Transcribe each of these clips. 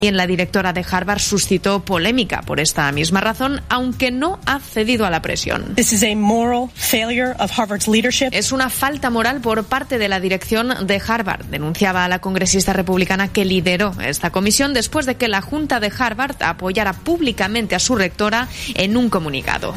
En la directora de Harvard suscitó polémica por esta misma razón, aunque no ha cedido a la presión. Es una falta moral por parte de la dirección de Harvard, denunciaba a la congresista republicana que lideró esta comisión después de que la Junta de Harvard apoyara públicamente a su rectora en un comunicado.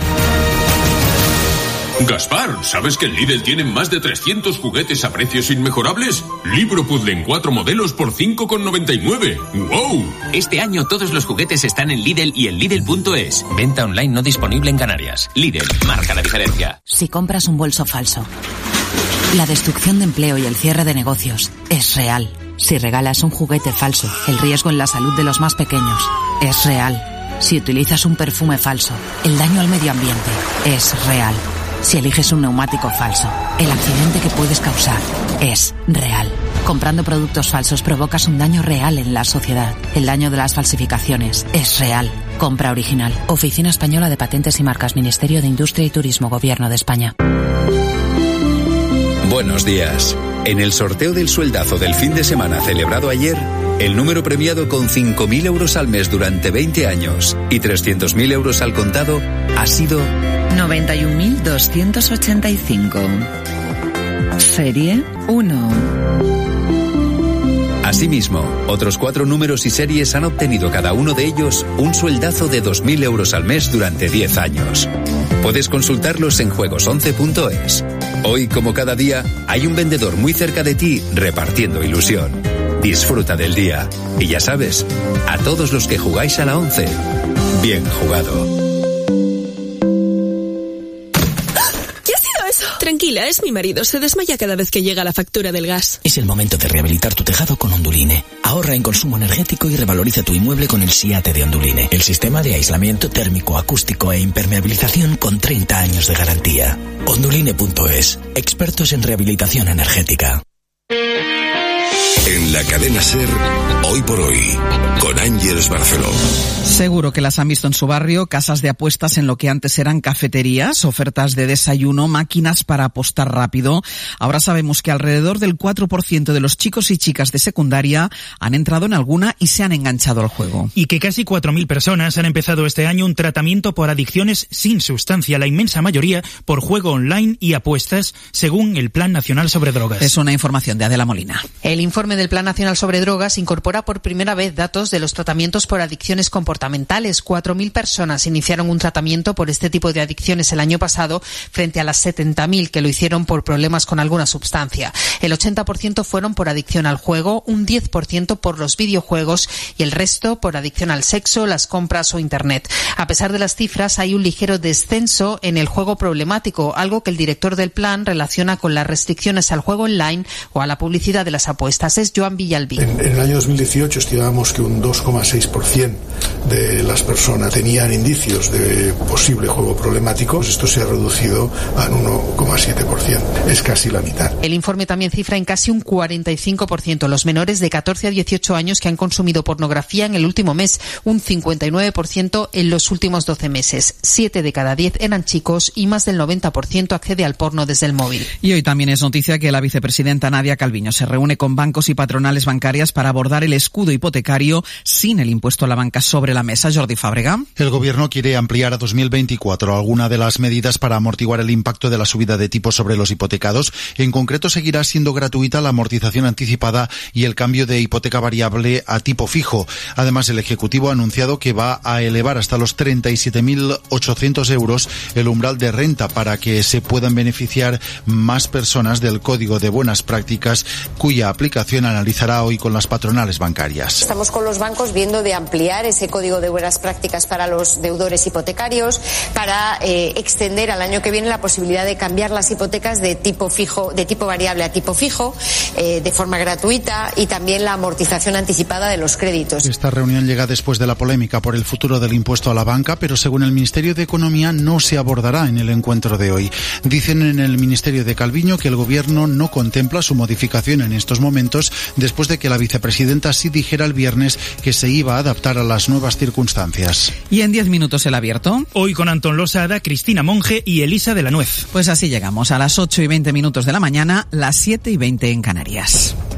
Gaspar, ¿sabes que en Lidl tienen más de 300 juguetes a precios inmejorables? Libro puzzle en 4 modelos por 5,99. ¡Wow! Este año todos los juguetes están en Lidl y en Lidl.es. Venta online no disponible en Canarias. Lidl, marca la diferencia. Si compras un bolso falso, la destrucción de empleo y el cierre de negocios es real. Si regalas un juguete falso, el riesgo en la salud de los más pequeños es real. Si utilizas un perfume falso, el daño al medio ambiente es real. Si eliges un neumático falso, el accidente que puedes causar es real. Comprando productos falsos provocas un daño real en la sociedad. El daño de las falsificaciones es real. Compra original. Oficina Española de Patentes y Marcas, Ministerio de Industria y Turismo, Gobierno de España. Buenos días. En el sorteo del sueldazo del fin de semana celebrado ayer, el número premiado con 5.000 euros al mes durante 20 años y 300.000 euros al contado ha sido 91.285. Serie 1. Asimismo, otros 4 números y series han obtenido cada uno de ellos un sueldazo de 2.000 euros al mes durante 10 años. Puedes consultarlos en juegos11.es. Hoy, como cada día, hay un vendedor muy cerca de ti repartiendo ilusión. Disfruta del día. Y ya sabes, a todos los que jugáis a la 11, bien jugado. Tranquila, es mi marido. Se desmaya cada vez que llega la factura del gas. Es el momento de rehabilitar tu tejado con Onduline. Ahorra en consumo energético y revaloriza tu inmueble con el SIATE de Onduline. El sistema de aislamiento térmico, acústico e impermeabilización con 30 años de garantía. Onduline.es. Expertos en rehabilitación energética. En la cadena SER, Hoy por Hoy, con Ángeles Barceló. Seguro que las han visto en su barrio, casas de apuestas en lo que antes eran cafeterías, ofertas de desayuno, máquinas para apostar rápido. Ahora sabemos que alrededor del 4% de los chicos y chicas de secundaria han entrado en alguna y se han enganchado al juego. Y que casi 4.000 personas han empezado este año un tratamiento por adicciones sin sustancia, la inmensa mayoría por juego online y apuestas, según el Plan Nacional sobre Drogas. Es una información de Adela Molina. El informe del Plan Nacional sobre Drogas incorpora por primera vez datos de los tratamientos por adicciones comportamentales. 4.000 personas iniciaron un tratamiento por este tipo de adicciones el año pasado, frente a las 70.000 que lo hicieron por problemas con alguna sustancia. El 80% fueron por adicción al juego, un 10% por los videojuegos y el resto por adicción al sexo, las compras o Internet. A pesar de las cifras, hay un ligero descenso en el juego problemático, algo que el director del plan relaciona con las restricciones al juego online o a la publicidad de las apuestas. Es Joan Villalbí. En el año 2018 estimábamos que un 2,6% de las personas tenían indicios de posible juego problemático. Esto se ha reducido a un 1,7%. Es casi la mitad. El informe también cifra en casi un 45% los menores de 14 a 18 años que han consumido pornografía en el último mes, un 59% en los últimos 12 meses. 7 de cada 10 eran chicos y más del 90% accede al porno desde el móvil. Y hoy también es noticia que la vicepresidenta Nadia Calviño se reúne con bancos y patronales bancarias para abordar el escudo hipotecario sin el impuesto a la banca sobre la mesa. Jordi Fábrega. El Gobierno quiere ampliar a 2024 alguna de las medidas para amortiguar el impacto de la subida de tipos sobre los hipotecados. En concreto, seguirá siendo gratuita la amortización anticipada y el cambio de hipoteca variable a tipo fijo. Además, el Ejecutivo ha anunciado que va a elevar hasta los 37.800 euros el umbral de renta para que se puedan beneficiar más personas del Código de Buenas Prácticas, cuya aplicación analizará hoy con las patronales bancarias. Estamos con los bancos viendo de ampliar ese Código de Buenas Prácticas para los deudores hipotecarios, para extender al año que viene la posibilidad de cambiar las hipotecas de tipo fijo, de tipo variable a tipo fijo, de forma gratuita, y también la amortización anticipada de los créditos. Esta reunión llega después de la polémica por el futuro del impuesto a la banca, pero según el Ministerio de Economía no se abordará en el encuentro de hoy. Dicen en el Ministerio de Calviño que el Gobierno no contempla su modificación en estos momentos, después de que la vicepresidenta sí dijera el viernes que se iba a adaptar a las nuevas circunstancias. Y en 10 minutos el abierto. Hoy con Antón Losada, Cristina Monge y Elisa de la Nuez. Pues así llegamos a las 8:20 de la mañana, las 7:20 en Canarias.